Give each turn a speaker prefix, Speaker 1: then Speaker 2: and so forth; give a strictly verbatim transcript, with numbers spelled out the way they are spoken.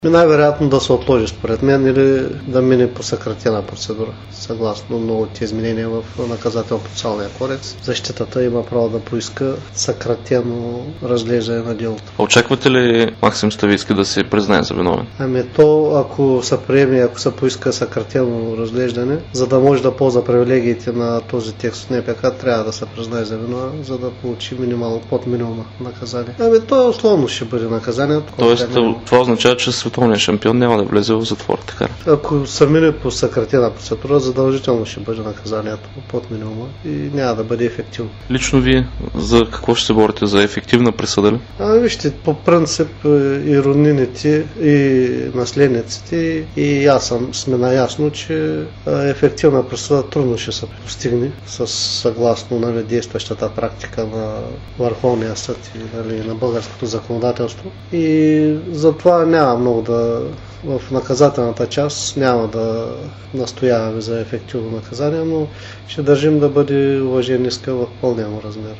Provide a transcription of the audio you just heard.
Speaker 1: Най-вероятно да се отложи според мен или да мине по съкратена процедура. Съгласно новите изменения в наказателно-процесуалния кодекс, защитата има право да поиска съкратено разглеждане на делото.
Speaker 2: Очаквате ли Максим Ставицки да се признае за виновен?
Speaker 1: Ами то, ако се приеме, ако се поиска съкратено разглеждане, за да може да ползва привилегиите на този текст от НПК, трябва да се признае за виновен, за да получи минимално под минимума наказание. Ами то условно ще бъде наказанието.
Speaker 2: Тоест, това означава, че световният шампион няма да влезе в затвор, така?
Speaker 1: Ако се мине по съкратена процедура, задължително ще бъде наказанието под минимума и няма да бъде ефективно.
Speaker 2: Лично вие за какво ще се борите? За ефективна присъда ли?
Speaker 1: А, вижте, по принцип и роднините, и наследниците, и аз съм, сме наясно, че ефективна присъда трудно ще се постигне с съгласно, нали, действащата практика на Върховния съд и, нали, на българското законодателство. И затова няма много да в наказателната част няма да настояваме за ефективно наказание, но ще държим да бъде уважен иска в пълния му размер.